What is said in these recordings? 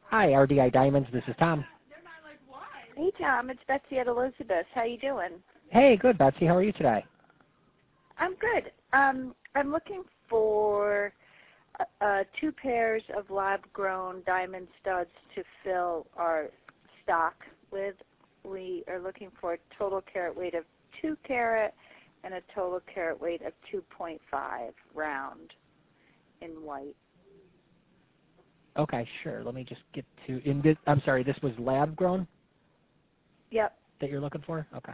Hi, RDI Diamonds. This is Tom. Hey, Tom. It's Betsy at Elizabeth. How you doing? Hey, good, Betsy. How are you today? I'm good. I'm looking for 2 pairs of lab-grown diamond studs to fill our stock with. We are looking for a total carat weight of 2 carat and a total carat weight of 2.5 round in white. Okay, sure. Let me just get to. I'm sorry. This was lab grown. Yep. That you're looking for. Okay.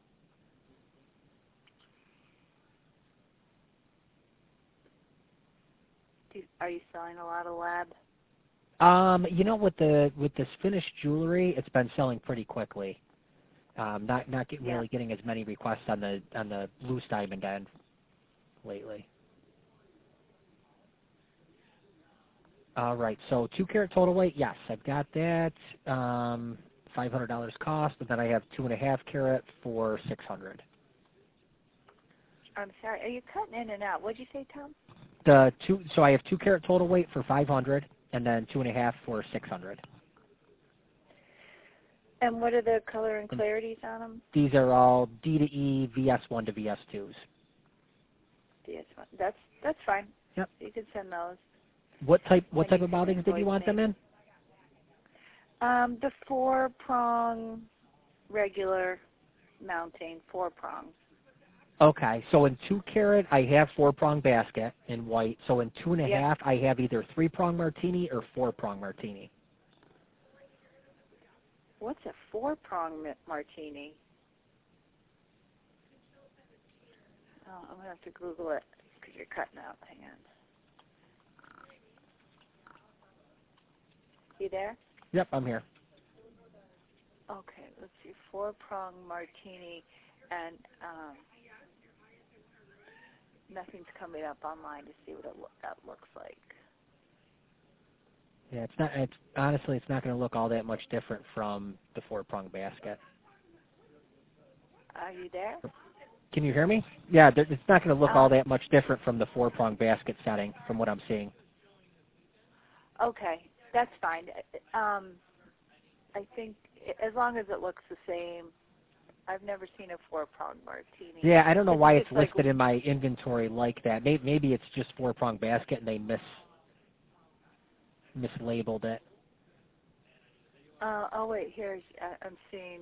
Are you selling a lot of lab? With this finished jewelry, it's been selling pretty quickly. Not really getting as many requests on the loose diamond end lately. All right, so 2 carat total weight, yes, I've got that. $500 cost, and then I have 2.5 carat for $600. I'm sorry, are you cutting in and out? What'd you say, Tom? So I have 2 carat total weight for $500, and then 2.5 for $600. And what are the color and clarities on them? These are all D to E, VS1 to VS2s. VS1. That's fine. Yep. You can send those. What type of mounting did you want them in? The 4-prong regular mounting, 4 prongs. Okay, so in 2 carat, I have 4-prong basket in white. So in 2.5, I have either 3-prong martini or 4-prong martini. What's a 4-prong martini? Oh, I'm going to have to Google it because you're cutting out. Hang on. You there? Yep, I'm here. Okay, let's see. 4-prong martini, and nothing's coming up online to see what that looks like. Yeah, honestly, it's not going to look all that much different from the 4-prong basket. Are you there? Can you hear me? Yeah, it's not going to look all that much different from the 4-prong basket setting from what I'm seeing. Okay, that's fine. I think as long as it looks the same. I've never seen a 4-prong martini. Yeah, I don't know why it's listed in my inventory like that. Maybe it's just 4-prong basket and they mislabeled it. Oh wait, here's I'm seeing.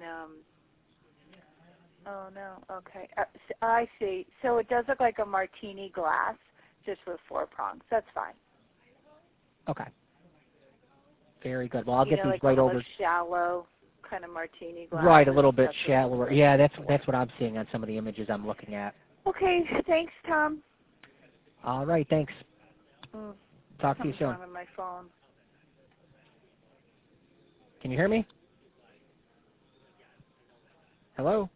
Oh no, okay. I see. So it does look like a martini glass, just with 4 prongs. That's fine. Okay. Very good. Well, I'll get these like right over. Shallow kind of martini glass. Right, a little bit shallower. Yeah, that's what I'm seeing on some of the images I'm looking at. Okay, thanks, Tom. All right, thanks. Talk to you soon. Wrong on my phone. Can you hear me? Hello?